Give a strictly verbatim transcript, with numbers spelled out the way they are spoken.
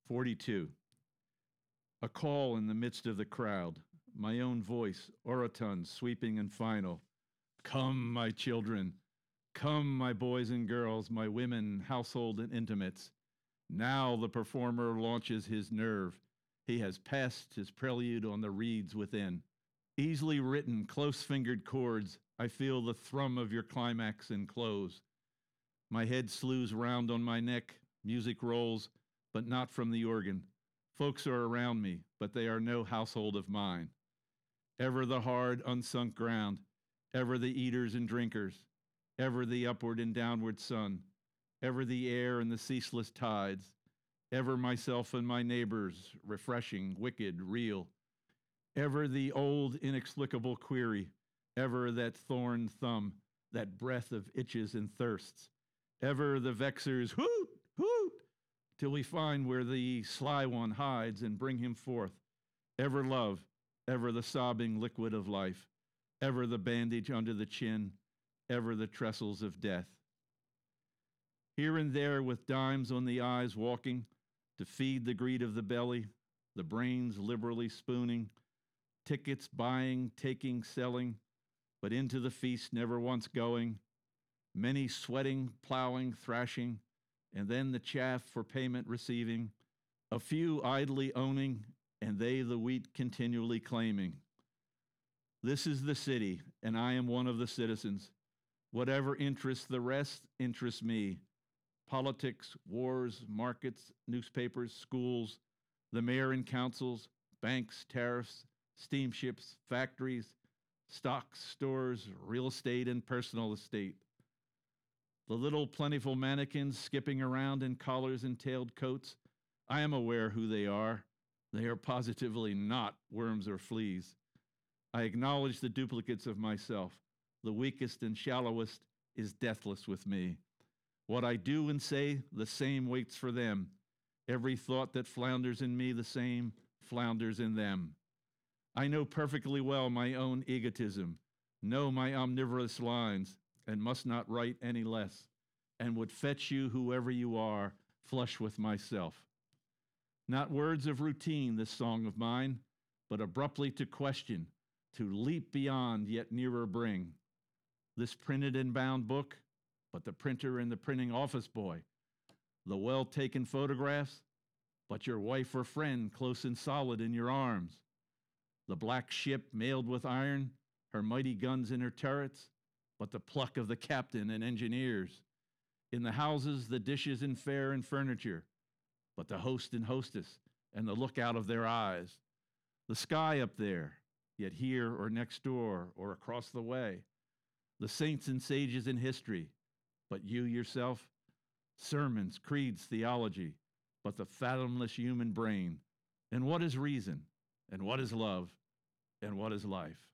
forty-two. A call in the midst of the crowd, my own voice, orotund, sweeping and final. Come, my children. Come, my boys and girls, my women, household and intimates. Now the performer launches his nerve. He has passed his prelude on the reeds within. Easily written, close-fingered chords, I feel the thrum of your climax and close. My head slews round on my neck, music rolls, but not from the organ. Folks are around me, but they are no household of mine. Ever the hard, unsunk ground, ever the eaters and drinkers, ever the upward and downward sun, ever the air and the ceaseless tides, ever myself and my neighbors, refreshing, wicked, real, ever the old inexplicable query, ever that thorn thumb, that breath of itches and thirsts, ever the vexer's hoot, hoot, till we find where the sly one hides and bring him forth, ever love, ever the sobbing liquid of life, ever the bandage under the chin, ever the trestles of death. Here and there with dimes on the eyes walking, to feed the greed of the belly, the brains liberally spooning, tickets buying, taking, selling, but into the feast never once going, many sweating, plowing, thrashing, and then the chaff for payment receiving, a few idly owning, and they the wheat continually claiming. This is the city, and I am one of the citizens. Whatever interests the rest interests me. Politics, wars, markets, newspapers, schools, the mayor and councils, banks, tariffs, steamships, factories, stocks, stores, real estate, and personal estate. The little plentiful mannequins skipping around in collars and tailed coats, I am aware who they are. They are positively not worms or fleas. I acknowledge the duplicates of myself. The weakest and shallowest is deathless with me. What I do and say, the same waits for them. Every thought that flounders in me, the same flounders in them. I know perfectly well my own egotism, know my omnivorous lines, and must not write any less, and would fetch you, whoever you are, flush with myself. Not words of routine, this song of mine, but abruptly to question, to leap beyond, yet nearer bring. This printed and bound book, but the printer and the printing office boy. The well-taken photographs, but your wife or friend close and solid in your arms. The black ship mailed with iron, her mighty guns in her turrets, but the pluck of the captain and engineers. In the houses, the dishes and fare and furniture, but the host and hostess and the look out of their eyes. The sky up there, yet here or next door or across the way. The saints and sages in history, but you yourself. Sermons, creeds, theology, but the fathomless human brain. And what is reason? And what is love? And what is life?